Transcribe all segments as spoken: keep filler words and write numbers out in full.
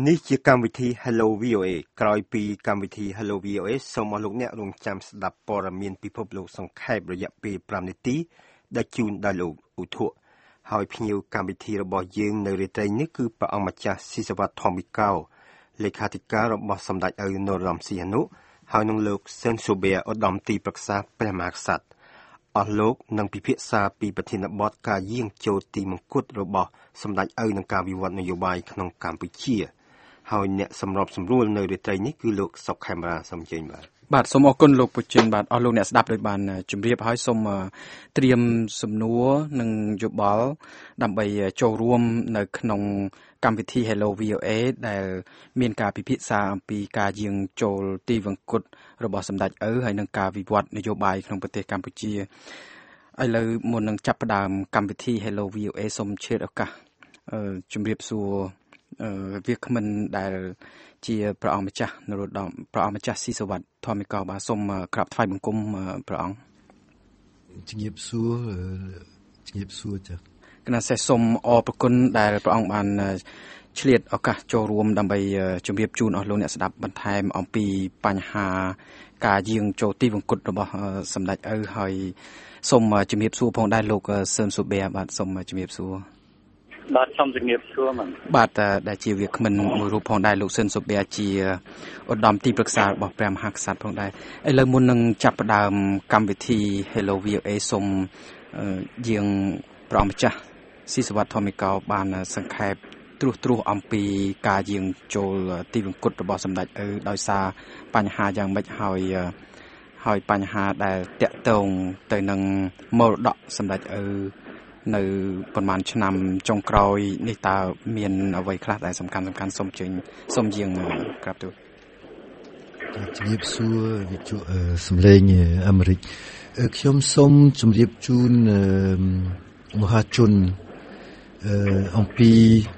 នេះជាកម្មវិធី Hello វី អូ เอ ក្រោយពីកម្មវិធី Hello វី អូ เอ សូមអស់លោកអ្នករងចាំស្ដាប់ព័ត៌មានពិភពលោកសង្ខេបរយៈពេលfiveនាទីដែលជូនដោយលោកឧទ្ធរហើយភ្ញៀវកម្មវិធីរបស់យើងនៅរាត្រីនេះគឺព្រះអង្គម្ចាស់ស៊ីសវត្ថ ធម្មកោលេខាធិការរបស់សម្ដេចឪនរោត្តមសីហនុហើយនឹងលោកស៊ិនស៊ូប៊ែឧត្តមទីប្រឹក្សាព្រះមហាក្សត្រអស់លោកនឹងពិភាក្សាពីប្រធានបទការយាងចូលទីមង្គតរបស់សម្ដេចឪនឹងការវិវត្តនយោបាយក្នុងកម្ពុជាហើយអ្នកសម្របសម្រួលនៅរាត្រីនេះគឺលោកសុកខេមរាសូមជើញបាទបាទសូមអរគុណលោកពុជិនបាទអស់លោកអ្នកស្ដាប់ដោយបានជម្រាបហើយសូមត្រៀមសំណួរនិងយោបល់ដើម្បីចូលរួមនៅក្នុងកម្មវិធី Hello វី អូ เอ ដែលមានការពិភាក្សាអំពីការយាងចូលទីវង្គតរបស់សម្ដេចឪហើយនឹងការវិវត្តនយោបាយក្នុងប្រទេសកម្ពុជាឥឡូវមុននឹងចាប់ផ្ដើមកម្មវិធី Hello វី អូ เอ សូមឆ្លៀតឱកាសជម្រាបសួរវាគ្មិនដែលជាព្រះអង្គម្ចាស់នរោត្តមព្រះអង្គម្ចាស់ស៊ីសវត្ថ ធម្មកោបាទសូមក្រាបថ្វាយបង្គំព្រះអង្គជំរាបសួរជំរាបសួរចា៎គណៈសេះសូមអរព្រគុណដែលព្រះអង្គបានឆ្លៀតឱកាសចូលរួមដើម្បីជម្រាបជូនអស់លោកអ្នកស្ដាប់បន្ថែមអំពីបញ្ហាការយាងចូលទីវង្គតរបស់សម្ដេចឪហើយសូមជំរាបសួរផងដែរលោកស៊ិនស៊ូប៊ែបាទសូមជំរាបសួរបាទសូមជំរាបសួរមែនបាទដែលជាវាគ្មិនមួយរូបផងដែរលោកស៊ិនស៊ូប៊ែជាឧត្តមទីប្រឹក្សារបស់ព្រះមហាក្សត្រផងដែរឥឡូវមុននឹងចាប់ផ្ដើមកម្មវិធី Hello វី អូ เอ សូមយាងព្រះអង្គម្ចាស់ស៊ីសវត្ថ ធម្មកោបានសង្ខេបត្រួសត្រាសអំពីការយាងចូលទីវង្គតរបស់សម្ដេចឪដោយសារបញ្ហាយ៉ាងម៉េចហើយហើយបញ្ហាដែលតាក់ទងទៅនឹងមរតកសម្ដេចឪនៅប្រហែលឆ្នាំចុងក្រោយនេះតើមានអ្វីខ្លះដែលសំខាន់សំខាន់សូមជើញសូមយាងក្រាបទូលជំរាបសួរវិទ្យុសំឡេងអាមេរិកខ្ញុំសូមជម្រាបជូនមហាជនអំពី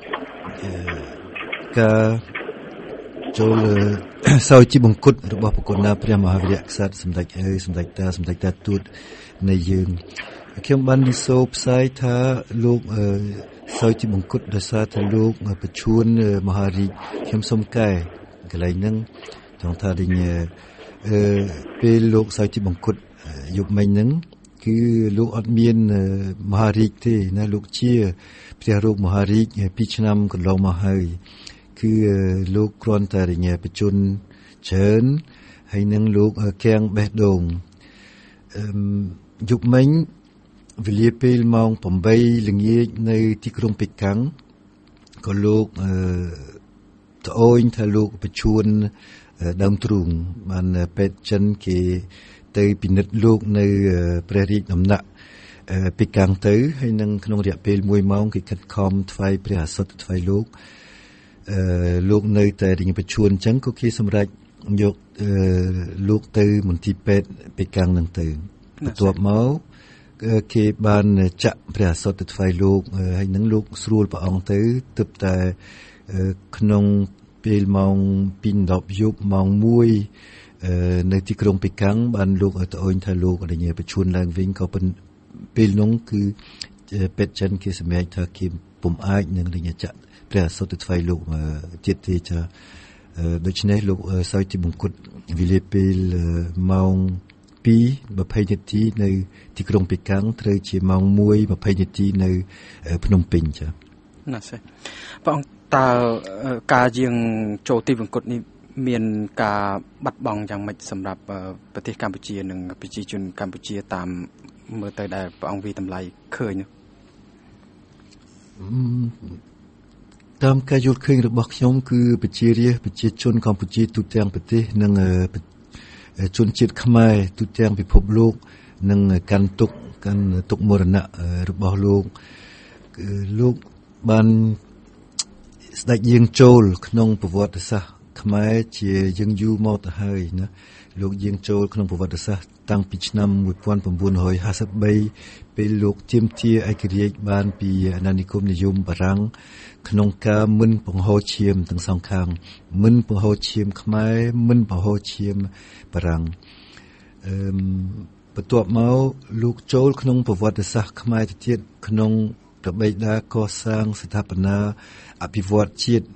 ការចូលសោយជីបង្គត់របស់ប្រគុណណាព្រះមហាវីរក្សត្រសម្ដេចឪសម្ដេចតាសម្ដេចតាទូតនៃយើងខ្ញុំបាននិសូផ្សាយថាលោកសោយជីបង្គត់ដោយសារថាលោកប្រឈួនមហារាជខ្ញុំសូមកែកន្លែងហ្នឹងចង់ថាដូចអឺពេលលោកសោយជីបង្គត់យប់មិញហ្នឹងគឺលោកអត់មានមហារាជទេណាលោកជាព្រះរាជមហារាជពីរឆ្នាំកន្លងមកហើយគឺលោកគ្រាន់តែរញ៉ែប្រជជនច្រើនហើយនឹងលោកកៀងបេះដូងអឺយប់មិញវេលាពេលម៉ោងeightល្ងាចនៅទីក្រុងប៉េកាំងក៏លោកអឺត្អូញថាលោកប្រឈួនដើមទ្រូងបានពេទ្យចិនគេទៅពិនិត្យលោកនៅព្រះរាជដំណាក់ប៉េកាំងទៅហើយនឹងក្នុងរយៈពេលoneម៉ោងគេខិតខំថ្វាយព្រះអាសត់ថ្វាយលោកអឺលោកនៅតែរៀងប្រឈួនអញ្ចឹងក៏គេសម្រេចយកអឺលោកទៅមន្ទីរពេទ្យប៉េកាំងហ្នឹងទៅបន្ទាប់មកគេបានចាក់ព្រះអាសត់ទៅថ្វាយលោកហើយនឹងលោកស្រួលព្រះអង្គទៅទើបតែក្នុងពេលម៉ោងtwoយប់ម៉ោងoneនៅទីក្រុងប៉េកាំងបានលោកត្អូញថាលោករញ៉ែប្រឈួនឡើងវិញក៏ពេលនោះគឺពេទ្យចិនគេសម្រេចថាគេពុំអាចនឹងរញ៉ែចាក់ព្រះអាសត់ទៅថ្វាយលោកទៀតទេចាដូច្នេះលោកសោយទីបង្គត់វេលាពេលម៉ោងtwo twentyនាទីនៅទីក្រុងប៉េកាំងត្រូវជាម៉ោងone twentyនាទីនៅភ្នំពេញចា៎ណាស់ទេបងតើការយាងចូលទីវង្គតនេះមានការបាត់បង់យ៉ាងម៉េចសម្រាប់ប្រទេសកម្ពុជានិងប្រជាជនកម្ពុជាតាមមើលទៅដែលព្រះអង្គវិតម្លៃឃើញតាមការយល់ឃើញរបស់ខ្ញុំគឺប្រជារាស្ត្រប្រជាជនកម្ពុជាទូទាំងប្រទេសនិងជនជាតិខ្មែរទូទាំងពិភពលោកនឹងកាន់ទុក្ខកាន់ទុក្ខមរណៈរបស់លោកគឺលោកបានស្ដេចយាងចូលក្នុងប្រវត្តិសាស្ត្រខ្មែរជាយើងយូរមកទៅហើយណាលោកយាងចូលក្នុងប្រវត្តិសាស្ត្រតាំងពីឆ្នាំnineteen fifty-threeពេលលោកទាមទារឯករាជ្យបានពីអាណានិគមនិយមបារាំងក្នុងការមិនបង្ហូរឈាមទាំងសងខាងមិនបង្ហូរឈាមខ្មែរមិនបង្ហូរឈាមបារាំងអឺបន្ទាប់មកលោកចូលក្នុងប្រវត្តិសាស្ត្រខ្មែរទៅទៀតក្នុងដើម្បីដាកសាងស្ថាបនាអភិវឌ្ឍជាតិ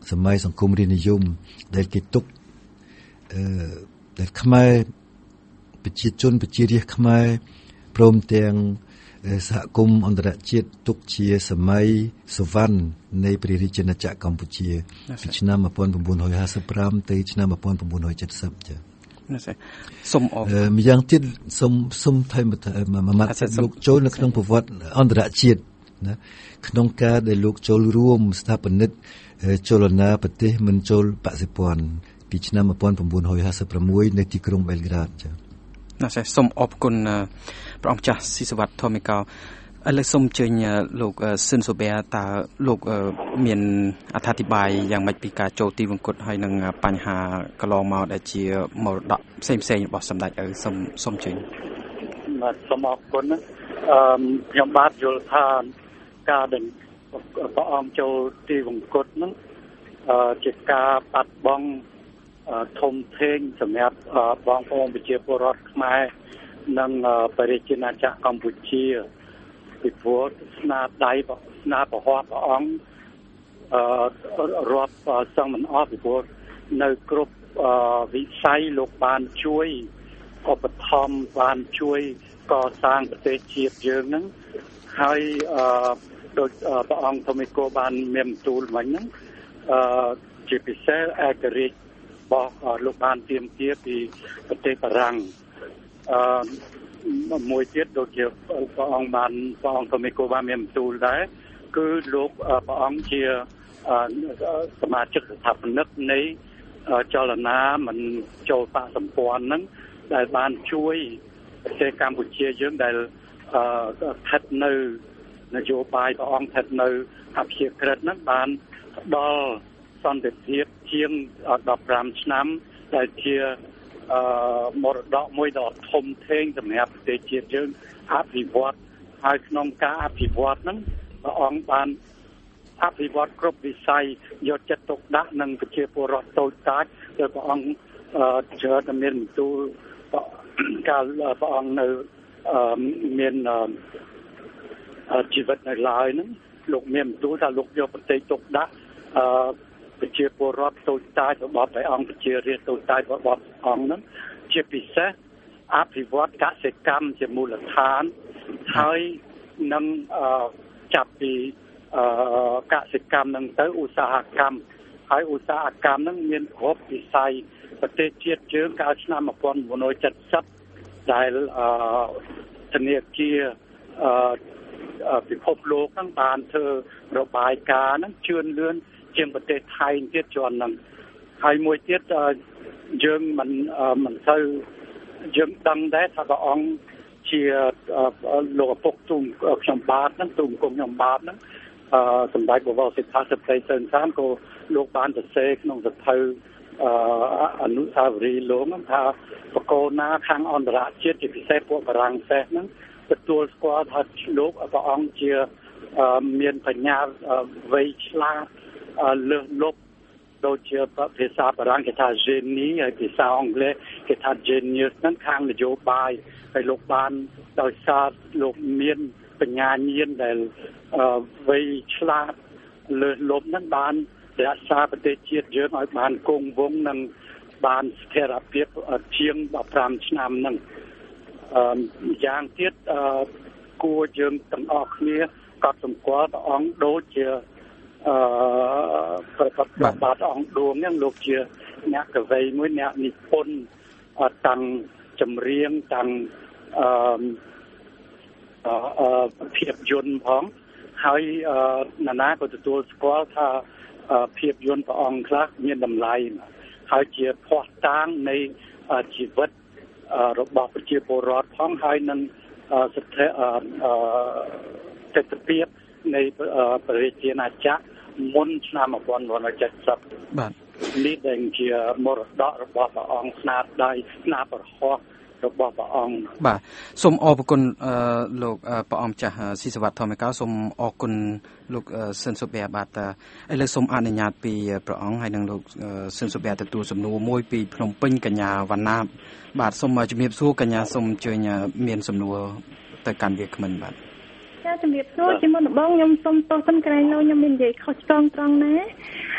សម័យសង្គមរាជនិយមដែលគេទុកអឺដែលខ្មែរប្រជាជនប្រជារាស្ត្រខ្មែរព្រមទាំងសហគមន៍អន្តរជាតិទុកជាសម័យសវណ្ណនៃព្រះរាជាណាចក្រកម្ពុជាពីឆ្នាំmột nghìn chín trăm hai mươi lămទៅឆ្នាំmột nghìn chín trăm bảy mươiចា៎ណាស់សូមអរម្យ៉ាងទៀតសូមសូមថែមមួយម៉ាត់លោកចូលនៅក្នុងប្រវត្តិអន្តរជាតិណាក្នុងការដែលលោកចូលរួមស្ថាបនិកចលនាប្រទេសមិនចូលបក្សព័ន្ធពីឆ្នាំmột nghìn chín trăm hai mươi sáuនៅទីក្រុងបែលក្រាដចា៎ណាស់សូមអរគុណព្រះអង្គចាស់ស៊ីសវ័តធម្មិកោឥឡូវសូមអញ្ជើញលោកស៊ិនសូប៊ែតើលោកមានអត្ថាធិប្បាយយ៉ាងម៉េចពីការចូលទីវង្គតហើយនឹងបញ្ហាកន្លងមកដែលជាមរតកផ្សេងផ្សេងរបស់សម្ដេចឪសូមសូមអញ្ជើញបាទសូមអរគុណអឺខ្ញុំបាទយល់ថាការដែលព្រះអង្គចូលទីវង្គតហ្នឹងអឺជាការបាត់បង់ធំធេងសម្រាប់បងប្អូនប្រជាពលរដ្ឋខ្មែរនិងប្រជាជនណាចក្រកម្ពុជាពីព្រោះស្នាដៃស្នាប្រវត្តិព្រះអង្គអឺរាប់សងមិនអស់ពីព្រោះនៅគ្រប់វិស័យលោកបានជួយឧបត្ថម្ភបានជួយកសាងប្រទេសជាតិយើងហ្នឹងហើយអឺដោយព្រះអង្គធម្មិកោបានមានបន្ទូលមិញហ្នឹងអឺជាពិសេសឯករាជ្យរបស់លោកបានទាមទារពីប្រទេសបារាំងអឺមួយទៀតដូចជាព្រះអង្គបានព្រះអង្គធម្មិកោបានមានបន្ទូលដែរគឺលោកព្រះអង្គជាសមាជិកស្ថាបនិកនៃចលនាមិនចូលបកសម្ព័ន្ធហ្នឹងដែលបានជួយប្រទេសកម្ពុជាយើងដែលស្ថិតនៅនយោបាយព្រះអង្គស្ថិតនៅអភិជាក្រិតហ្នឹងបានផ្ដល់សន្តិភាពជាងដប់ប្រាំឆ្នាំដែលជាអឺមរតកមួយដ៏ធំធេងសម្រាប់ប្រទេសជាតិយើងអភិវឌ្ឍហើយក្នុងការអភិវឌ្ឍហ្នឹងព្រះអង្គបានអភិវឌ្ឍគ្រប់វិស័យយកចិត្តទុកដាក់នឹងប្រជាពលរដ្ឋតូចតាចដោយព្រះអង្គជឿតែមានបន្ទូលកាលព្រះអង្គនៅមានជីវិតនៅឡើយហ្នឹងលោកមានបន្ទូលថាលោកយកប្រទេសទុកដាក់អឺប្រជាពលរដ្ឋតូចតាចរបស់ព្រះអង្គប្រជារាស្ត្រតូចតាចរបស់អង្គហ្នឹងជាពិសេសអភិវឌ្ឍកសិកម្មជាមូលដ្ឋានហើយនឹងចាប់ពីកសិកម្មហ្នឹងទៅឧស្សាហកម្មហើយឧស្សាហកម្មហ្នឹងមានគ្រប់វិស័យប្រទេសជាតិយើងកាលឆ្នាំmột nghìn chín trăm bảy mươiដែលធនាគារពិភពលោកហ្នឹងបានធ្វើរបាយការណ៍ហ្នឹងជឿនលឿនជាងប្រទេសថៃទៀតជាន់ហ្នឹងហើយមួយទៀតយើងមិនមិនទៅយើងដឹងដែរថាព្រះអង្គជាលោកឪពុកទូមខ្ញុំបាទហ្នឹងទូមគុំខ្ញុំបាទហ្នឹងអឺសម្ដេចបវរសិដ្ឋាសិទ្ធិសើនសានក៏លោកបានសរសេរក្នុងសភៅអឺអនុស្សាវរីយ៍លោកហ្នឹងថាបកគោណាខាងអន្តរជាតិជាពិសេសពួកបារាំងសេះហ្នឹងទទួលស្គាល់ថាលោកព្រះអង្គជាមានបញ្ញាវៃឆ្លាតលើសលប់ដូចជាភាសាបារាំងគេថា génie ហើយភាសាអង់គ្លេសគេថា genius ហ្នឹងខាងនយោបាយហើយលោកបានដោយសារលោកមានបញ្ញាញាណដែលវៃឆ្លាតលើសលប់ហ្នឹងបានរក្សាប្រទេសជាតិយើងឲ្យបានគង់វង្សនិងបានស្ថិរភាពជាងដប់ប្រាំឆ្នាំហ្នឹងអឺយ៉ាងទៀតអឺគួរយើងទាំងអស់គ្នាកត់សម្គាល់ព្រះអង្គដូចជាអឺប្រកបបាទអង្គឌួងហ្នឹងលោកជាអ្នកកវីមួយអ្នកនិពន្ធតាំងចម្រៀងតាំងអឺអឺភាពយន្តផងហើយណានាក៏ទទួលស្គាល់ថាភាពយន្តព្រះអង្គខ្លះមានតម្លៃហើយជាភ័ស្តុតាងនៃជីវិតរបស់ប្រជាពលរដ្ឋផងហើយនឹងស្ថិរស្ថិរភាពនៃប្រជាជាណាចក្រមុនឆ្នាំmột nghìn chín trăm bảy mươi បាទនេះដែលជាមរតករបស់ព្រះអង្គស្នាដៃស្នាប្រហោះរបស់ព្រះអង្គបាទសូមអរគុណលោកព្រះអង្គចាស់ស៊ីសវ័តធម្មិកោសូមអរគុណលោកស៊ិនសូប៊ែបាទឥឡូវសូមអនុញ្ញាតពីព្រះអង្គហើយនឹងលោកស៊ិនសូប៊ែទទួលសំណួរមួយពីភ្នំពេញកញ្ញាវណ្ណាបាទសូមជំរាបសួរកញ្ញាសូមអញ្ជើញមានសំណួរទៅកាន់វាគ្មិនបាទចាជំរាបសួរជាមុនដំបូងខ្ញុំសូមទោសសិនកន្លែងនោះខ្ញុំមាននិយាយខុសឆ្គងត្រង់ណា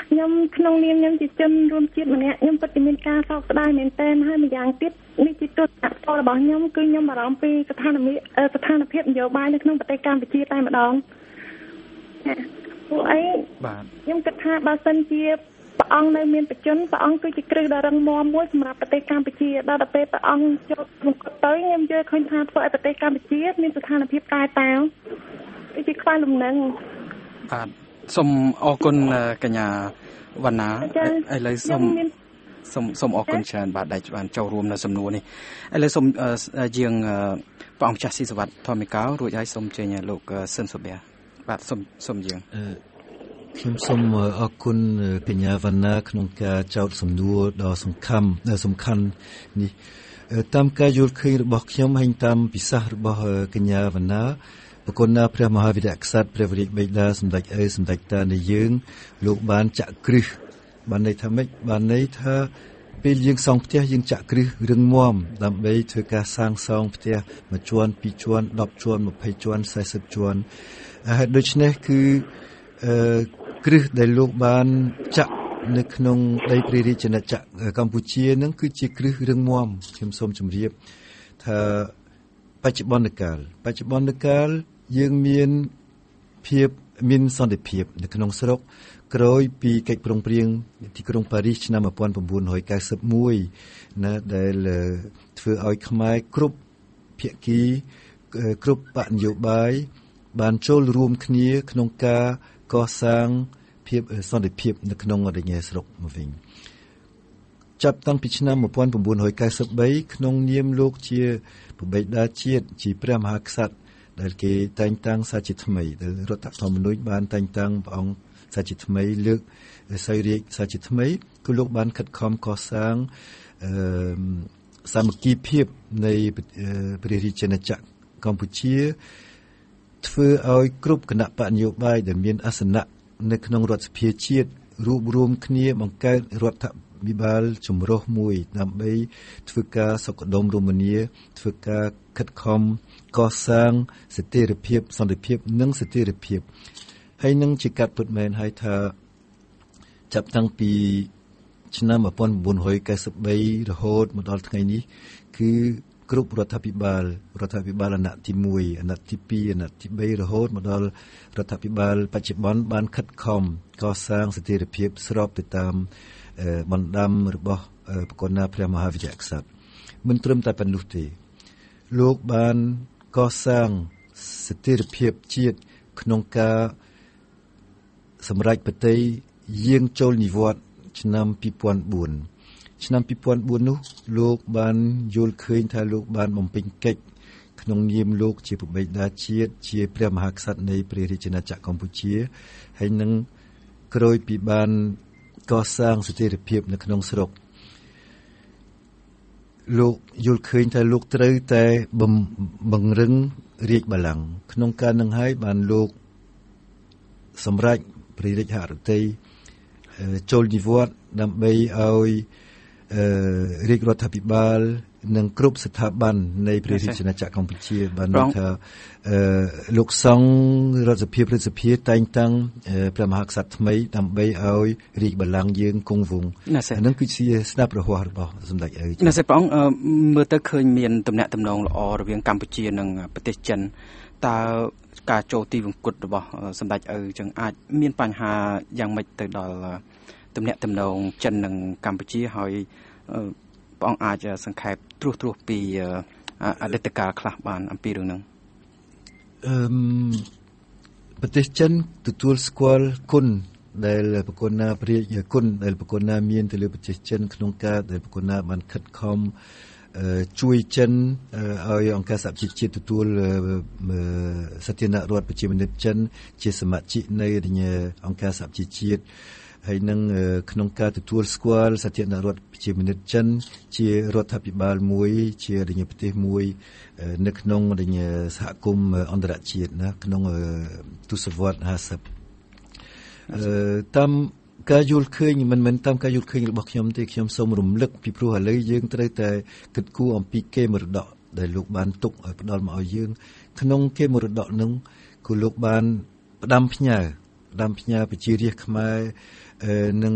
ខ្ញុំក្នុងនាមខ្ញុំជាជនរួមជាតិម្នាក់ខ្ញុំពិតជាមានការសោកស្ដាយមែនទែនហើយម្យ៉ាងទៀតនេះជាទស្សនៈផ្ទាល់របស់ខ្ញុំគឺខ្ញុំបារម្ភពីស្ថានភាពស្ថានភាពនយោបាយនៅក្នុងប្រទេសកម្ពុជាតែម្ដងពួកអីបាទខ្ញុំគិតថាបើសិនជាព្រះអង្គនៅមានបច្ចុប្បន្នព្រះអង្គគឺជាគ្រឹះដ៏រឹងមាំមួយសម្រាប់ប្រទេសកម្ពុជាដល់ទៅពេលព្រះអង្គចូលមង្គលទៅខ្ញុំយល់ឃើញថាធ្វើឲ្យប្រទេសកម្ពុជាមានស្ថានភាពតែតាំងគឺជាខ្វះលំនឹងបាទសូមអរគុណកញ្ញាវណ្ណាឥឡូវសូមសូមសូមអរគុណច្រើនបាទដែលបានចូលរួមនៅសំណួរនេះឥឡូវសូមយើងព្រះអង្គចាស់ស៊ីសវត្តធម្មិកោរួចហើយសូមជើញលោកស៊ិនសូប៊ែបាទសូមសូមយើងខ្ញុំសូមអរគុណកញ្ញាវណ្ណាក្នុងការចោទសំណួរដ៏សំខាន់សំខាន់នេះតាមការយល់ឃើញរបស់ខ្ញុំហើយតាមពិសាសន៍របស់កញ្ញាវណ្ណាប្រគុណណាព្រះមហាវីរក្សត្រព្រះវររាជបិតាសម្ដេចអេសម្ដេចតានៃយើងលោកបានចាក់គ្រឹះបានន័យថាម៉េចបានន័យថាពេលយើងសង់ផ្ទះយើងចាក់គ្រឹះរឹងមាំដើម្បីធ្វើការសាងសង់ផ្ទះមួយជាន់ពីរជាន់ដប់ជាន់ម្ភៃជាន់សែសិបជាន់ហើយដូច្នេះគឺអឺគ្រឹះដែលលោកបានចាក់នៅក្នុងដីព្រះរាជាណាចក្រកម្ពុជានឹងគឺជាគ្រឹះរឹងមាំខ្ញុំសូមជម្រាបថាបច្ចុប្បន្នកាលបច្ចុប្បន្នកាលយើងមានភាពមានសន្តិភាពនៅក្នុងស្រុកក្រោយពីកិច្ចព្រមព្រៀងទីក្រុងប៉ារីសឆ្នាំmột nghìn chín trăm chín mươi mốtណាដែលធ្វើឲ្យខ្មែរគ្រប់ភាគីគ្រប់បកនយោបាយបានចូលរួមគ្នាក្នុងការកសាងភាពសន្តិភាពនៅក្នុងរញ៉េស្រុកមកវិញចាប់តាំងពីឆ្នាំmột nghìn chín trăm chín mươi baក្នុងនាមលោកជាព្រះបិតាជាតិជាព្រះមហាក្សត្រដែលគេតែងតាំងសាជាថ្មីដែលរដ្ឋធម្មនុញ្ញបានតែងតាំងព្រះអង្គសាជាថ្មីលើកសោយរាជសាជាថ្មីគឺលោកបានខិតខំកសាងអឺសាមគ្គីភាពនៃព្រះរាជាណាចក្រកម្ពុជាធ្វើឲ្យគ្រប់គណៈបកនយោបាយដែលមានអាសនៈនៅក្នុងរដ្ឋសភាជាតិរួបរวมគ្នាបង្កើតរដ្ឋវិបាលចម្រុះមួយដើម្បីធ្វើការសុខដុមរមនាធ្វើការខិតខំកសាងស្ថិរភាពសន្តិភាពនិងស្ថិរភាពហើយនឹងជាកាត់ពិតមែនហើយថាចាប់តាំងពីឆ្នាំmột nghìn chín trăm chín mươi baរហូតមកដល់ថ្ងៃនេះគឺគ្រប់រដ្ឋាភិបាលរដ្ឋាភិបាលអាណត្តិទីមួយអាណត្តិទីពីរអាណត្តិទីបីរហូតមកដល់រដ្ឋាភិបាលបច្ចុប្បន្នបានខិតខំកសាងស្ថិរភាពស្របទៅតាមបណ្ដាំរបស់ប្រគុណណាព្រះមហាវីរក្សត្រមិនត្រឹមតែប៉ុណ្ណោះទេលោកបានកសាងស្ថិរភាពជាតិក្នុងការសម្រេចបតីយាងចូលនិវត្តន៍ឆ្នាំពីរពាន់បួនឆ្នាំពីរពាន់បួននោះលោកបានយល់ឃើញថាលោកបានបំពេញកិច្ចក្នុងនាមលោកជាព្រះបិតាជាតិជាព្រះមហាក្សត្រនៃព្រះរាជាណាចក្រកម្ពុជាហើយនឹងក្រោយពីបានកសាងស្ថិរភាពនៅក្នុងស្រុកលោកយល់ឃើញថាលោកត្រូវតែបង្រឹងរាជបល្ល័ង្កក្នុងការនឹងហើយបានលោកសម្រេចព្រះរាជហឫទ័យចូលនិវត្តន៍ដើម្បីឲ្យរាជរដ្ឋាភិបាលនិងគ្រប់ស្ថាប័ននៃព្រះរាជាណាចក្រកម្ពុជាបានថាលោកសង្ឃរដ្ឋសភាព្រឹទ្ធសភាតែងតាំងព្រះមហាក្សត្រថ្មីដើម្បីឲ្យរាជបល្ល័ង្កយើងគង់វង្សអានឹងគឺជាស្ដាប់រហ័សរបស់សម្ដេចអើណាស់ព្រះអង្គមើលទៅឃើញមានទំនាក់ទំនងល្អរវាងកម្ពុជានិងប្រទេសចិនតើការចូលទីវង្គតរបស់សម្ដេចអើចឹងអាចមានបញ្ហាយ៉ាងម៉េចទៅដល់ទំនាក់ទំនងចិននិងកម្ពុជាហើយព្រះអង្គអាចសង្ខេបត្រួសត្រាសពីអតីតកាលខ្លះបានអំពីរឿងហ្នឹងអឺប្រទេសចិនទទួលស្គាល់គុណដែលប្រគុណណាព្រះរាជគុណដែលប្រគុណណាមានទៅលើប្រទេសចិនក្នុងការដែលប្រគុណណាបានខិតខំជួយចិនឲ្យអង្គការសហជីវជាតិទទួលសាធារណរដ្ឋប្រជាមានិតចិនជាសមាជិកនៃអង្គការសហជីវជាតិហើយនឹងក្នុងការទទួលស្គាល់សាធារណរដ្ឋប្រជាមានិតចិនជារដ្ឋាភិបាលមួយជារញប្រទេសមួយនៅក្នុងរញសហគមន៍អន្តរជាតិណាក្នុងទសវត្សរ៍ห้าสิบអឺតាមការយល់ឃើញមិនមែនតាមការយល់ឃើញរបស់ខ្ញុំទេខ្ញុំសូមរំលឹកពីព្រោះឥឡូវយើងត្រូវតែគិតគូរអំពីកេរមរតកដែលលោកបានទុកឲ្យផ្ដល់មកឲ្យយើងក្នុងកេរមរតកនោះគឺលោកបានផ្ដាំផ្ញើដាំផ្ញើប្រជារាស្ត្រខ្មែរនិង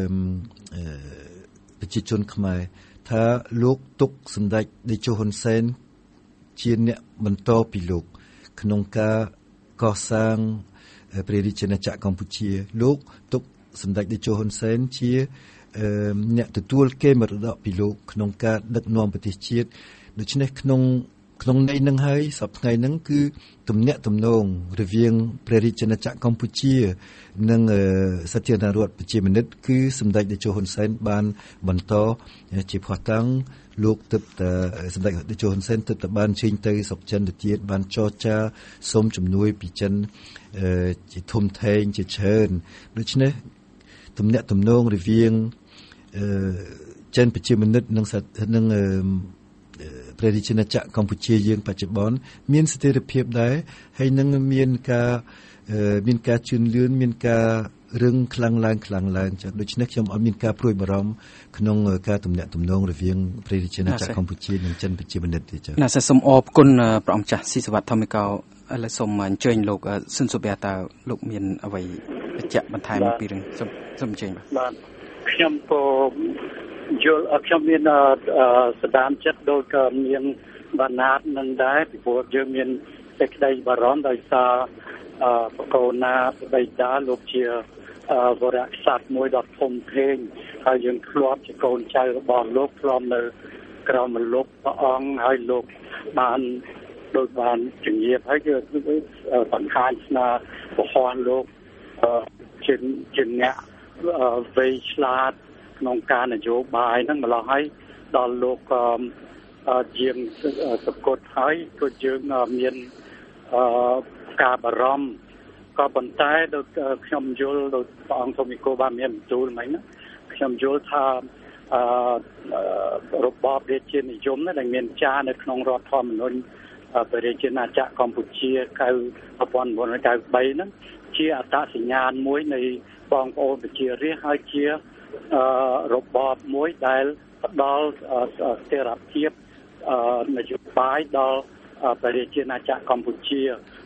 ប្រជាជនខ្មែរថាលោកទុកសម្ដេចតេជោហ៊ុនសែនជាអ្នកបន្តពីលោកក្នុងការកសាងព្រះរាជាណាចក្រកម្ពុជាលោកទុកសម្ដេចតេជោហ៊ុនសែនជាអ្នកទទួលគេមរតកពីលោកក្នុងការដឹកនាំប្រទេសជាតិដូច្នេះក្នុងក្នុងន័យនឹងហើយសប្តាហ៍ថ្ងៃហ្នឹងគឺទំនាក់ទំនងរវាងព្រះរាជាណាចក្រកម្ពុជានិងសាធារណរដ្ឋប្រជាមានិតគឺសម្ដេចតេជោហ៊ុនសែនបានបន្តជាភ័ស្តុតាងលោកទើបតែសម្ដេចតេជោហ៊ុនសែនទើបតែបានចេញទៅស្រុកចិនទៅទៀតបានចរចាសូមជំនួយពីចិនជាធំធេងជាច្រើនដូច្នេះទំនាក់ទំនងរវាងចិនប្រជាមានិតនិងនិងព្រះរាជាណាចក្រកម្ពុជាយើងបច្ចុប្បន្នមានស្ថិរភាពដែរហើយនឹងមានការមានការជឿនលឿនមានការរឹងខ្លាំងឡើងខ្លាំងឡើងចា៎ដូច្នេះខ្ញុំអត់មានការព្រួយបារម្ភក្នុងការទំនាក់ទំនងរវាងព្រះរាជាណាចក្រកម្ពុជានិងចិនប្រជាមានិតទេចា៎ណាសូមអរគុណព្រះអង្គចាស់ស៊ីសវត្តធម្មិកោឥឡូវសូមអញ្ជើញលោកស៊ិនសុបេតើលោកមានអ្វីបញ្ជាក់បន្ថែមពីរឿងសូមសូមអញ្ជើញបាទខ្ញុំក៏យល់ខ្ញុំមានស្ដានចិត្តដូចក៏មានបណ្ណាតនឹងដែរពីព្រោះយើងមានសេចក្តីបារម្ភដោយសារបកូនណាបិតាលោកជាវរៈក្សត្រមួយដ៏ធំធេងហើយយើងធ្លាប់ជាកូនចៅរបស់លោកធ្លាប់នៅក្រោមលោកព្រះអង្គហើយលោកបានដូចបានជំរាបហើយគឺបង្ហាញស្នាពហនលោកជាជាអ្នកវៃឆ្លាតក្នុងការនយោបាយហ្នឹងម្ល៉េះហើយដល់លោកជាងសកលហើយក៏យើងមានការបារម្ភក៏ប៉ុន្តែដូចខ្ញុំយល់ដោយព្រះអង្គធម្មគោបានមានបន្ទូលមិញណាខ្ញុំយល់ថារបបរាជានិយមណាដែលមានចារនៅក្នុងរដ្ឋធម្មនុញ្ញព្រះរាជាណាចក្រកម្ពុជាឆ្នាំmột nghìn chín trăm chín mươi baហ្នឹងជាអត្តសញ្ញាណមួយនៃបងប្អូនប្រជារាស្ត្រហើយជារបបមួយដែលផ្ដល់ស្ថិរភាពនយោបាយដល់ព្រះរាជាណាចក្រកម្ពុជា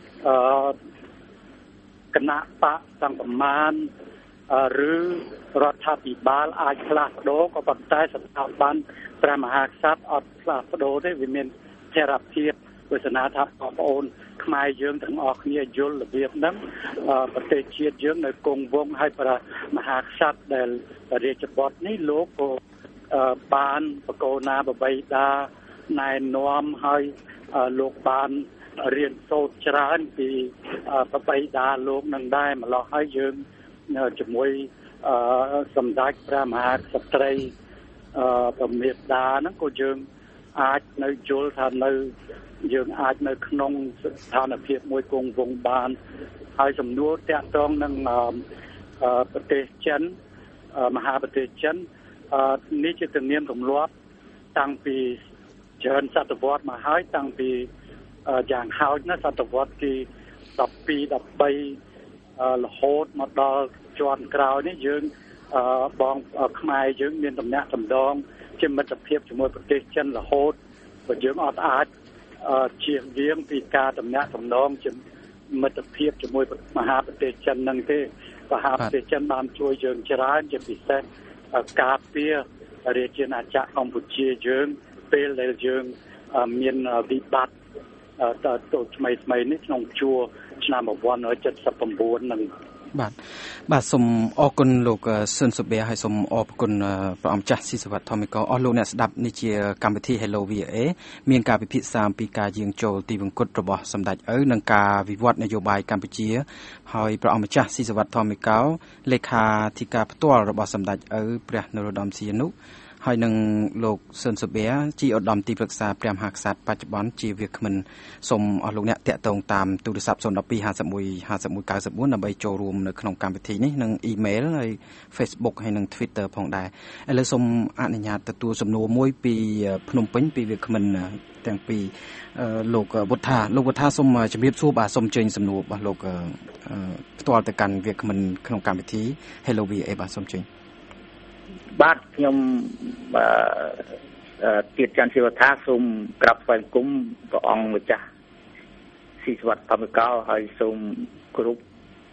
គណៈបកសង្ឃមានឬរដ្ឋាភិបាលអាចផ្លាស់ប្ដូរក៏ប៉ុន្តែស្ថាប័នព្រះមហាក្សត្រអត់ផ្លាស់ប្ដូរទេវាមានស្ថិរភាពវាសនាថាបងប្អូនខ្មែរយើងទាំងអស់គ្នាយល់របៀបហ្នឹងប្រទេសជាតិយើងនៅគង់វង្សហើយព្រះមហាក្សត្រដែលរាជបុត្រនេះលោកក៏បានបកូណាបបៃតាណែនាំឲ្យលោកបានរៀនសូត្រច្រើនពីបបៃតាលោកនឹងដែរម្ល៉េះហើយយើងជាមួយសម្ដេចព្រះមហាក្សត្រីប្រមេតាហ្នឹងក៏យើងអាចនៅយល់ថានៅយើងអាចនៅក្នុងស្ថានភាពមួយគង់វង្សបានហើយសំណួរតាក់ទងនឹងប្រទេសចិនមហាប្រទេសចិននេះជាទំនៀមទម្លាប់តាំងពីច្រើនសតវត្សមកហើយតាំងពីយ៉ាងហោចណាស់សតវត្សទីដប់ពីរ ដប់បីរហូតមកដល់ជាន់ក្រោយនេះយើងបងខ្មែរយើងមានតំណែងតំដងជាមិត្តភាពជាមួយប្រទេសចិនរហូតបើយើងអត់អាចជៀសវាងពីការតំណែងតំណងជាមិត្តភាពជាមួយមហាប្រទេសចិននឹងទេមហាប្រទេសចិនបានជួយយើងច្រើនជាពិសេសការពាររាជាណាចក្រកម្ពុជាយើងពេលដែលយើងមានវិបត្តិទៅថ្មីថ្មីនេះក្នុងជួរឆ្នាំmột nghìn chín trăm bảy mươi chínនឹងបាទបាទសូមអរគុណលោកស៊ិនសុបេហើយសូមអរគុណព្រះអង្គចាស់ស៊ីសវត្តធម្មិកោអស់លោកអ្នកស្ដាប់នេះជាកម្មវិធី Hello វី អូ អេ មានការពិភាក្សាអំពីការយាងចូលទីវង្គតរបស់សម្ដេចឪនិងការវិវត្តនយោបាយកម្ពុជាហើយព្រះអង្គម្ចាស់ស៊ីសវត្តធម្មិកោលេខាធិការផ្ទាល់របស់សម្ដេចឪព្រះនរោត្តមសីហនុហើយនឹងលោកស៊ិនសុបេជាឧត្តមទីប្រឹក្សាព្រះមហាក្សត្របច្ចុប្បន្នជាវាគ្មិនសូមអស់លោកអ្នកតាក់ទងតាមទូរស័ព្ទศูนย์ หนึ่ง สอง ห้า หนึ่ง หนึ่ง ห้า หนึ่ง เก้า สี่ ដើម្បីចូលរួមនៅក្នុងកម្មវិធីនេះនិងអ៊ីមែលហើយ Facebook ហើយនិង Twitter ផងដែរឥឡូវសូមអនុញ្ញាតទទួលសំណួរមួយពីភ្នំពេញពីវាគ្មិនទាំងពីរលោកវុធាលោកវុធាសូមជម្រាបសួរបាទសូមអញ្ជើញសំណួររបស់លោកផ្ទាល់ទៅកាន់វាគ្មិនក្នុងកម្មវិធី Hello វី អូ អេ បាទសូមអញ្ជើញបាទខ្ញុំទៀតច័ន្ទសិវថាសូមក្រាបស្វាគមន៍ព្រះអង្គម្ចាស់ស៊ីសវត្តធម្មិកោហើយសូមគោរព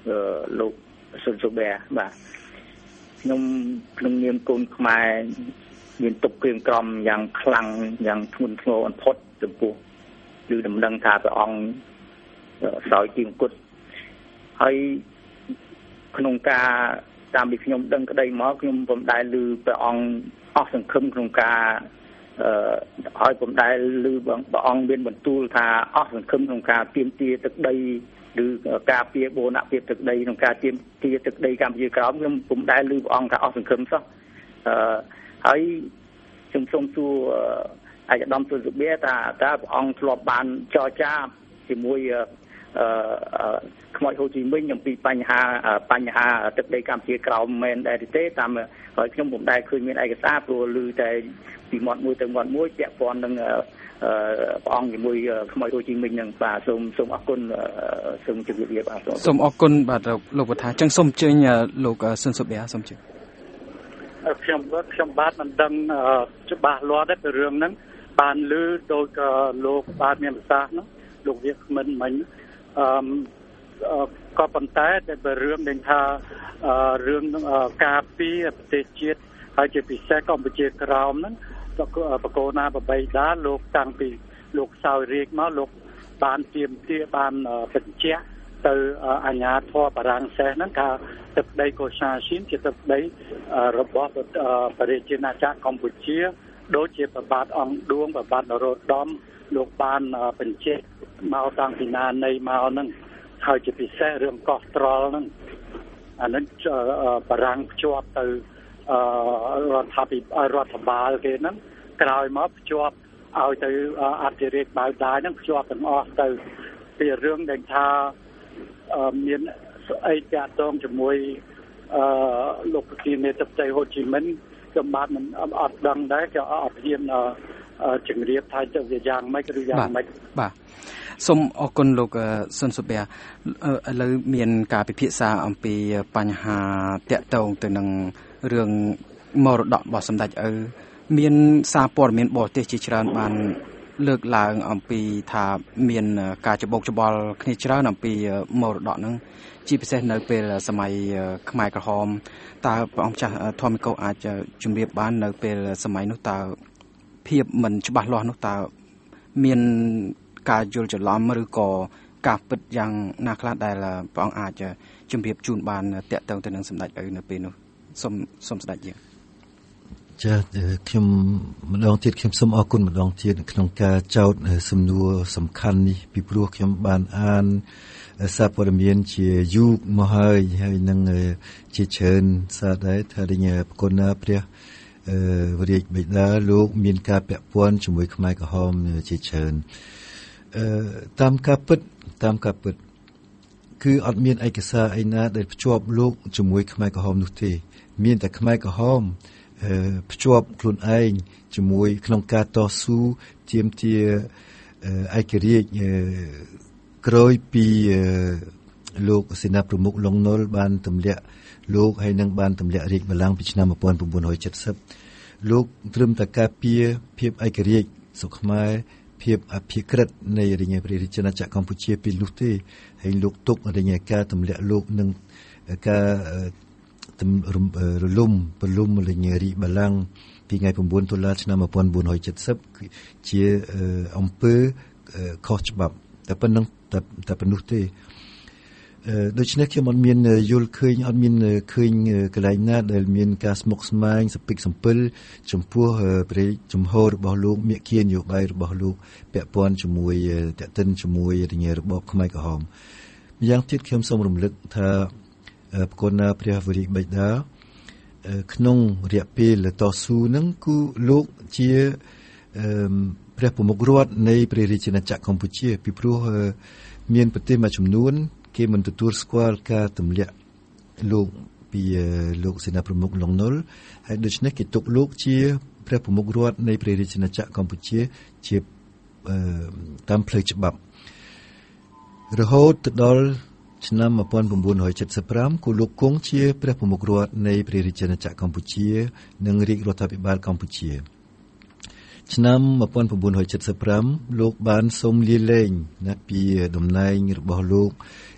លោកសុនសុបែបាទខ្ញុំក្នុងនាមកូនខ្មែរមានទុកគ្រឿងក្រំយ៉ាងខ្លាំងយ៉ាងធ្ងន់ធ្ងរអន្ផុតចំពោះឬដំណឹងថាព្រះអង្គសោយទីមង្គតហើយក្នុងការតាមពីខ្ញុំដឹងក្តីមកខ្ញុំពុំដែលឮព្រះអង្គអស់សង្ឃឹមក្នុងការអឺហើយពុំដែលឮព្រះអង្គមានបន្ទូលថាអស់សង្ឃឹមក្នុងការទាមទារទឹកដីឬការពារបូរណភាពទឹកដីក្នុងការទាមទារទឹកដីកម្ពុជាក្រោមខ្ញុំពុំដែលឮព្រះអង្គថាអស់សង្ឃឹមសោះអឺហើយខ្ញុំសូមសួរអាយដាមសុសុបៀថាតើព្រះអង្គធ្លាប់បានចរចាជាមួយអឺខ្មោចហូជីមិញអំពីបញ្ហាបញ្ហាទឹកដីកម្ពុជាក្រោមមែនដែរទេតាមហើយខ្ញុំពុំដែលឃើញមានឯកសារព្រោះឮតែពីមាត់មួយទៅមាត់មួយពាក់ព័ន្ធនឹងព្រះអង្គជាមួយខ្មោចហូជីមិញនឹងបាទសូមសូមអរគុណសូមជម្រាបលាបាទសូមអរគុណបាទលោកប្រធានចឹងសូមអញ្ជើញលោកសុនសុបៀសូមជឿខ្ញុំខ្ញុំបាទមិនដឹងច្បាស់លាស់ទេពីរឿងហ្នឹងបានឮដោយលោកបាទមានប្រសាសន៍ហ្នឹងលោកវាគ្មិនមិញអឺក៏ប៉ុន្តែតែបើរឿងដែលថារឿងការពីប្រទេសជាតិហើយជាពិសេសកម្ពុជាក្រោមហ្នឹងបកូណាបបៃតាលោកតាំងពីលោកសោយរាជមកលោកបានទាមទារបានបញ្ជាក់ទៅអាជ្ញាធរបារាំងសេះហ្នឹងថាទឹកដីកូសាស៊ីនជាទឹកដីរបស់ប្រជាជាតិណាចក្រកម្ពុជាដូចជាប្របាទអង្គឌួងប្របាទនរោត្តមលោកបានបញ្ជាក់មកតាំងពីណានៃមកហ្នឹងហើយជាពិសេសរឿងកោះត្រល់ហ្នឹងអាហ្នឹងបារាំងភ្ជាប់ទៅរដ្ឋាភិបាលរដ្ឋបាលគេហ្នឹងក្រោយមកភ្ជាប់ឲ្យទៅអធិរាជបៅដាយហ្នឹងភ្ជាប់ទាំងអស់ទៅពីរឿងដែលថាមានអីតាក់ទងជាមួយអឺលោកប្រធានាធិបតីហូជីមិញខ្ញុំបាទមិនអត់ដឹងដែរក៏អត់ហ៊ានជំរាបថាទៅវាយ៉ាងម៉េចឬយ៉ាងម៉េចបាទសូមអរគុណលោកសុនសុបៀឥឡូវមានការពិភាក្សាអំពីបញ្ហាតាក់ទងទៅនឹងរឿងមរតករបស់សម្ដេចឪមានសារព័ត៌មានបរទេសជាច្រើនបានលើកឡើងអំពីថាមានការច្បោកច្បល់គ្នាច្រើនអំពីមរតកហ្នឹងជាពិសេសនៅពេលសម័យខ្មែរក្រហមតើព្រះអង្គចាស់ធម្មកោអាចជំរាបបាននៅពេលសម័យនោះតើភាពមិនច្បាស់លាស់នោះតើមានការយល់ច្រឡំឬក៏ការពិតយ៉ាងណាខ្លះដែលព្រះអង្គអាចជំរាបជូនបានតាក់ទងទៅនឹងសម្ដេចឪនៅពេលនោះសូមសូមស្ដេចយើងចាខ្ញុំម្ដងទៀតខ្ញុំសូមអរគុណម្ដងទៀតក្នុងការចោទសំណួរសំខាន់នេះពីព្រោះខ្ញុំបានអានសារព័ត៌មានជាយូរមកហើយហើយនឹងជាច្រើនសារដែរថារញប្រគុណព្រះអឺរាជបិតាលោកមានការពាក់ព័ន្ធជាមួយខ្មែរក្រហមជាច្រើនអឺតាមការពិតតាមការពិតគឺអត់មានឯកសារឯណាដែលភ្ជាប់លោកជាមួយខ្មែរក្រហមនោះទេមានតែខ្មែរក្រហមអឺភ្ជាប់ខ្លួនឯងជាមួយក្នុងការតស៊ូទាមទារឯករាជ្យក្រោយពីលោកសេនាប្រមុខលន់នល់បានទម្លាក់លោកហើយនឹងបានទម្លាក់រាជបល្ល័ង្កពីឆ្នាំnineteen seventyលោកត្រឹមតែការពារភាពឯករាជ្យសុខខ្មែរភាពអភិក្រិតនៃរាជព្រះរាជាណាចក្រកម្ពុជាពេលនោះទេហើយលោកទុករញការទម្លាក់លោកនឹងការរលំប្រលំរញរាជបល្ល័ង្កពីថ្ងៃnineតុលាឆ្នាំnineteen seventyជាអំពើខុសច្បាប់តែប៉ុណ្ណឹងតែតែប៉ុណ្ណោះទេដូច្នេះខ្ញុំអត់មានយល់ឃើញអត់មានឃើញកន្លែងណាដែលមានការស្មុគស្មាញសពិកសំពិលចំពោះព្រះជំហររបស់លោកមេគានយោបាយរបស់លោកពាក់ព័ន្ធជាមួយតេតិនជាមួយរបបខ្មែរក្រហមម្យ៉ាងទៀតខ្ញុំសូមរំលឹកថាប្រគុណព្រះវរិយបិតាក្នុងរយៈពេលតស៊ូហ្នឹងគឺលោកជាព្រះប្រមុខរដ្ឋនៃព្រះរាជាណាចក្រកម្ពុជាពីព្រោះមានប្រទេសមួយចំនួនគេមិនទទួលស្គាល់ការទម្លាក់លោកពីលោកសេនាប្រមុខលន់នល់ហើយដូច្នេះគេទុកលោកជាព្រះប្រមុខរដ្ឋនៃព្រះរាជាណាចក្រកម្ពុជាជាតាមផ្លូវច្បាប់រហូតទៅដល់ឆ្នាំnineteen seventy-fiveគូលោកគង់ជាព្រះប្រមុខរដ្ឋនៃព្រះរាជាណាចក្រកម្ពុជានិងរាជរដ្ឋាភិបាលកម្ពុជាឆ្នាំnineteen seventy-fiveលោកបានសូមលាលែងណាពីតំណែងរបស់លោក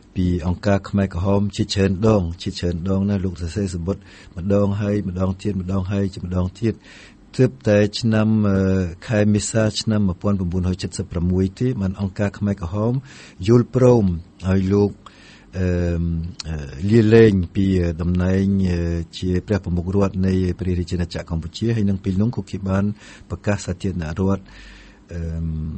ពីអង្គការខ្មែរក្រហមជាច្រើនដងជាច្រើនដងណាលោកសរសេរសម្បត្តិម្ដងហើយម្ដងទៀតម្ដងហើយជាម្ដងទៀតទើបតែឆ្នាំខែមេសាឆ្នាំnineteen seventy-sixទេបានអង្គការខ្មែរក្រហមយល់ព្រមឲ្យលោកអឺលាលែងពីតំណែងជាព្រះប្រមុខរដ្ឋនៃព្រះរាជាណាចក្រកម្ពុជាហើយនឹងពេលនោះក៏គេបានប្រកាសសាធារណរដ្ឋអឺ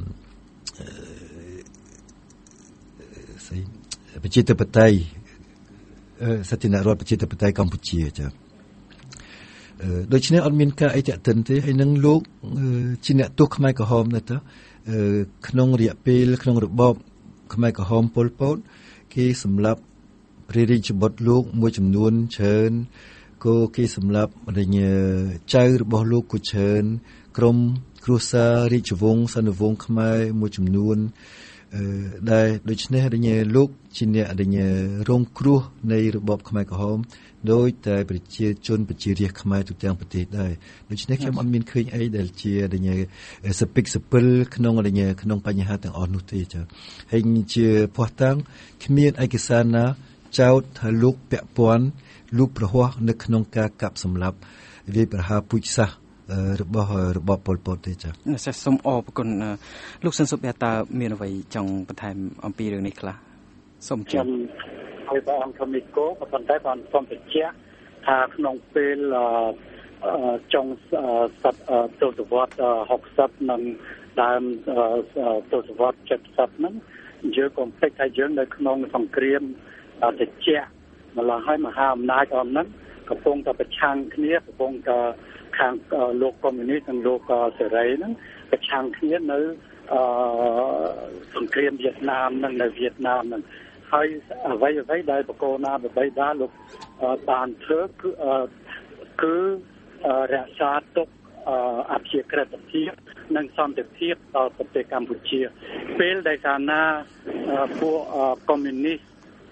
ស្អីប្រជាធិបតេយ្យសាធារណរដ្ឋប្រជាធិបតេយ្យកម្ពុជាចា៎ដូច្នេះអត់មានការអីតាក់ទិនទេហើយនឹងលោកជាអ្នកទោសខ្មែរក្រហមដែរតើក្នុងរយៈពេលក្នុងរបបខ្មែរក្រហមប៉ុលពតគេសម្លាប់ព្រះរាជបុត្រលោកមួយចំនួនច្រើនក៏គេសម្លាប់ចៅរបស់លោកក៏ច្រើនក្រុមគ្រួសាររាជវង្សសន្និវង្សខ្មែរមួយចំនួនដែលដូច្នេះលោកជាអ្នករងគ្រោះនៃរបបខ្មែរក្រហមដោយតែប្រជាជនប្រជារាស្ត្រខ្មែរទូទាំងប្រទេសដែរដូច្នេះខ្ញុំអត់មានឃើញអីដែលជាសពិកសពិលក្នុងក្នុងបញ្ហាទាំងអស់នោះទេចា៎ហើយជាភ័ស្តុតាងគ្មានឯកសារណាចោទថាលោកពាក់ព័ន្ធលោកប្រហ័សនៅក្នុងការកាប់សម្លាប់វាយប្រហារពូជសាសន៍របស់របបប៉ុលពតទេចា៎សូមអរគុណលោកសិនសុភ័ក្រតើមានអ្វីចង់បន្ថែមអំពីរឿងនេះខ្លះសូមខ្ញុំឲ្យបងអង្គធមិកោក៏ប៉ុន្តែបានសូមបញ្ជាក់ថាក្នុងពេលចុងសតទសវត្សរ៍sixtyនិងដើមទសវត្សរ៍seventyហ្នឹងយើងកុំភ្លេចថាយើងនៅក្នុងសង្គ្រាមត្រជាក់ម្ល៉េះហើយមហាអំណាចអមហ្នឹងកំពុងតែប្រឆាំងគ្នាកំពុងតែខាងលោកកុម្មុយនីសនិងលោកសេរីហ្នឹងប្រឆាំងគ្នានៅសង្គ្រាមវៀតណាមនិងនៅវៀតណាមហ្នឹងហើយអ្វីអ្វីដែលបកគោណាបបៃតាលោកបានធ្វើគឺគឺរក្សាទុកអភិក្រិតភាពនិងសន្តិភាពដល់ប្រទេសកម្ពុជាពេលដែលកាលណាពួកកុម្មុយនីស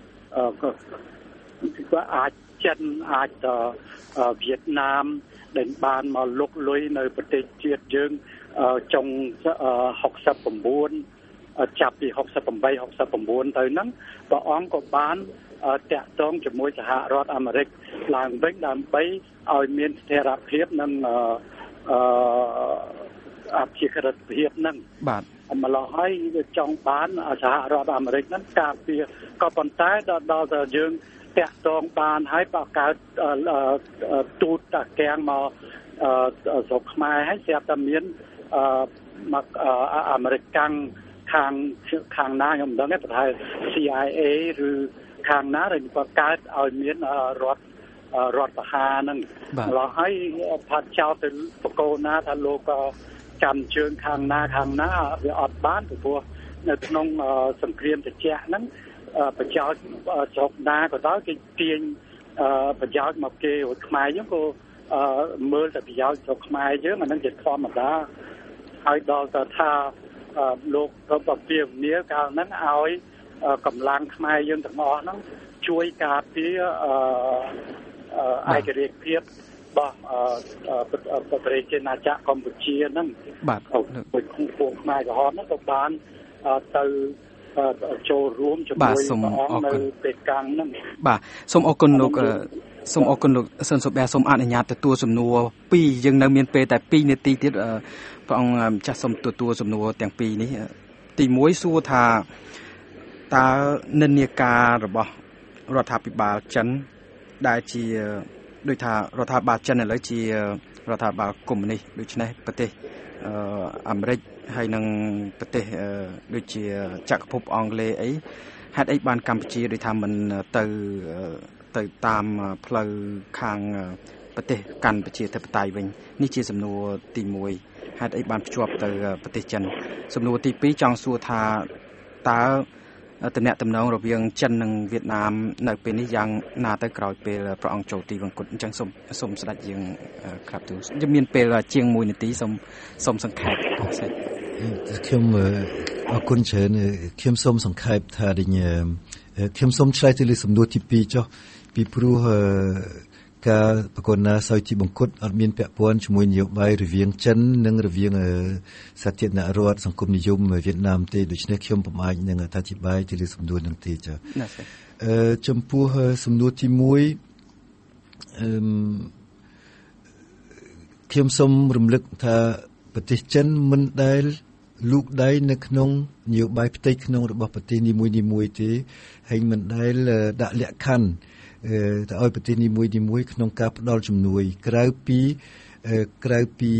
ក៏អាចចិនអាចវៀតណាមដែលបានមកលុកលុយនៅប្រទេសជាតិយើងចុងsixty-nineចាប់ពីsixty-eight sixty-nineទៅហ្នឹងព្រះអង្គក៏បានតាក់ទងជាមួយសហរដ្ឋអាមេរិកឡើងវិញដើម្បីឲ្យមានស្ថិរភាពនិងអភិក្រិតភាពហ្នឹងបាទម្ល៉េះហើយចង់បានសហរដ្ឋអាមេរិកហ្នឹងការពារក៏ប៉ុន្តែដល់តែយើងតាក់ទងបានហើយបកកើតទូតតាកាំងមកស្រុកខ្មែរហើយស្រាប់តែមានមកអាមេរិកកាំងខាងខាងណាខ្ញុំមិនដឹងទេប្រហែល C I A ឬខាងណាដែលបង្កើតឲ្យមានរដ្ឋរដ្ឋបហាហ្នឹងម្ល៉េះហើយផាត់ចោលទៅបកគោណាថាលោកចាំជើងខាងណាខាងណាវាអត់បានព្រោះនៅក្នុងសង្គ្រាមត្រជាក់ហ្នឹងប្រយោជន៍ស្រុកណាក៏ដោយគេទាញប្រយោជន៍មកគេរួចខ្មែរយើងក៏មើលតែប្រយោជន៍ស្រុកខ្មែរយើងអានឹងជាធម្មតាហើយដល់ទៅថាលោកក៏ពពានាកាលហ្នឹងឲ្យកម្លាំងខ្មែរយើងទាំងអស់ហ្នឹងជួយការពារឯករាជ្យភាពរបស់ប្រទេសជាណាចក្រកម្ពុជាហ្នឹងបាទពួកខ្មែរក្រហមហ្នឹងក៏បានទៅចូលរួមជាមួយព្រះអង្គនៅពេលកាំងហ្នឹងបាទសូមអរគុណលោកសូមអរគុណលោកសិនសុភ័ក្រសូមអនុញ្ញាតទទួលសំណួរពីរយើងនៅមានពេលតែtwoនាទីទៀតព្រះអង្គម្ចាស់សូមទទួលសំណួរទាំងពីរនេះទីoneសួរថាតើនិន្នាការរបស់រដ្ឋាភិបាលចិនដែលជាដូចថារដ្ឋាភិបាលចិនឥឡូវជារដ្ឋាភិបាលកុម្មុយនីសដូច្នេះប្រទេសអាមេរិកហើយនឹងប្រទេសដូចជាចក្រភពអង់គ្លេសអីហេតុអីបានកម្ពុជាដូចថាមិនទៅទៅតាមផ្លូវខាងប្រទេសកាន់ប្រជាធិបតេយ្យវិញនេះជាសំណួរទីoneហេតុអីបានភ្ជាប់ទៅប្រទេសចិនសំណួរទីtwoចង់សួរថាតើតំណែងតំណងរវាងចិននិងវៀតណាមនៅពេលនេះយ៉ាងណាទៅក្រោយពេលព្រះអង្គចូលទីវង្គតអញ្ចឹងសូមសូមស្ដេចយើងក្រាបទូលយើងមានពេលជាងoneនាទីសូមសូមសង្ខេបបន្តិចខ្ញុំអរគុណច្រើនខ្ញុំសូមសង្ខេបថាខ្ញុំសូមឆ្លើយទៅលើសំណួរទីtwoចុះពីព្រោះការប្រកួតណាសោយជីបង្គត់អត់មានពាក់ព័ន្ធជាមួយនយោបាយរវាងចិននិងរវាងសាធារណរដ្ឋសង្គមនិយមវៀតណាមទេដូច្នេះខ្ញុំពុំអាចនឹងអធិប្បាយទៅលើសំណួរនឹងទេចា៎អឺចំពោះសំណួរទីមួយអឺខ្ញុំសូមរំលឹកថាប្រទេសចិនមិនដែលលូកដៃនៅក្នុងនយោបាយផ្ទៃក្នុងរបស់ប្រទេសនីមួយៗទេហើយមិនដែលដាក់លក្ខខណ្ឌទៅឲ្យប្រទេសនីមួយៗក្នុងការផ្ដល់ជំនួយក្រៅពីក្រៅពី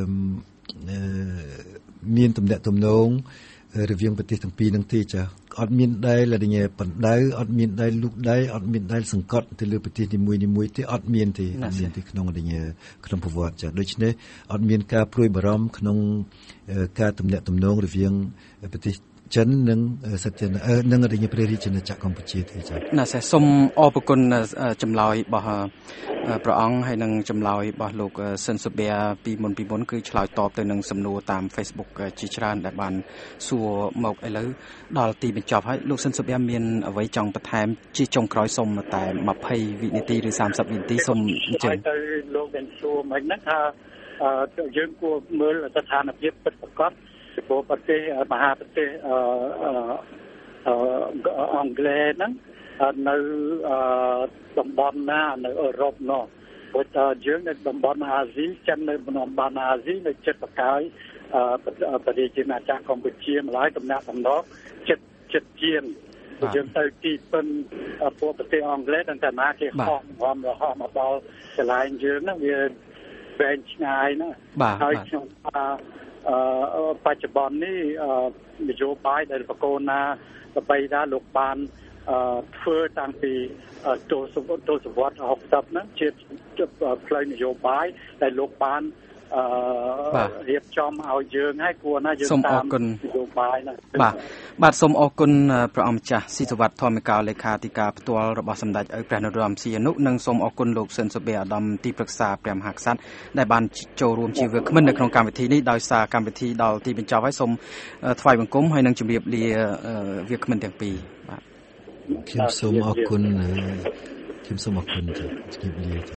មានទំនាក់ទំនងរវាងប្រទេសទាំងពីរនឹងទេចាអត់មានដែលរញ៉ែបណ្ដៅអត់មានដែលលូកដៃអត់មានដែលសង្កត់ទៅលើប្រទេសនីមួយៗទេអត់មានទេអត់មានទេក្នុងរញ៉ែក្នុងប្រវត្តិចាដូច្នេះអត់មានការព្រួយបារម្ភក្នុងការទំនាក់ទំនងរវាងប្រទេសចិននិងសត្វនិងរញ៉ែព្រះរាជាណាចក្រកម្ពុជាទេចាណាស់សូមអរគុណចម្លើយរបស់ព្រះអង្គហើយនឹងចម្លើយរបស់លោកសិនសុប៊ែពីមុនពីមុនគឺឆ្លើយតបទៅនឹងសំណួរតាម Facebook ជាច្រើនដែលបានសួរមកឥឡូវដល់ទីបញ្ចប់ហើយលោកសិនសុប៊ែមានអ្វីចង់បន្ថែមជាចុងក្រោយសូមតែ20វិនាទីឬ30វិនាទីសូមអញ្ជើញទៅលោកបានសួរមកហ្នឹងថាយើងគួរមើលស្ថានភាពពិតប្រាកដពីប្រទេសមហាប្រទេសអឺអង់គ្លេសហ្នឹងនៅតំបន់ណានៅអឺរ៉ុបនោះព្រោះតែយើងនៅតំបន់អាស៊ីចិននៅតំបន់អាស៊ីនៅជិតបកាយប្រទេសជាណាចក្រកម្ពុជាម្ល៉េះតំណាក់តំណងជិតជិតជាងយើងទៅទីពឹងពួកប្រទេសអង់គ្លេសទាំងតែណាគេខំរំរហោះមកដល់កន្លែងយើងហ្នឹងវាវែងឆ្ងាយណាហើយខ្ញុំថាអឺបច្ចុប្បន្ននេះនយោបាយដែលបកូនណាដើម្បីថាលោកបានធ្វើតាំងពីទសវត្សរ៍ទសវត្សរ៍ហុកសិបហ្នឹងជាផ្លូវនយោបាយដែលលោកបានអឺរៀបចំឲ្យយើងហើយគួរណាយើងតាមនយោបាយណាបាទបាទសូមអរគុណព្រះអង្គម្ចាស់ស៊ីសវត្តធម្មិកាលេខាធិការផ្ទាល់របស់សម្ដេចឪព្រះនរោត្តមសីហនុនិងសូមអរគុណលោកសិនសុប៊ែឧត្តមទីប្រឹក្សាព្រះមហាក្សត្រដែលបានចូលរួមជាវាគ្មិននៅក្នុងកម្មវិធីនេះដោយសារកម្មវិធីដល់ទីបញ្ចប់ហើយសូមថ្វាយបង្គំហើយនឹងជម្រាបលាវាគ្មិនទាំងពីរបាទខ្ញុំសូមអរគុណខ្ញុំសូមអរគុណចា៎ជម្រាបលា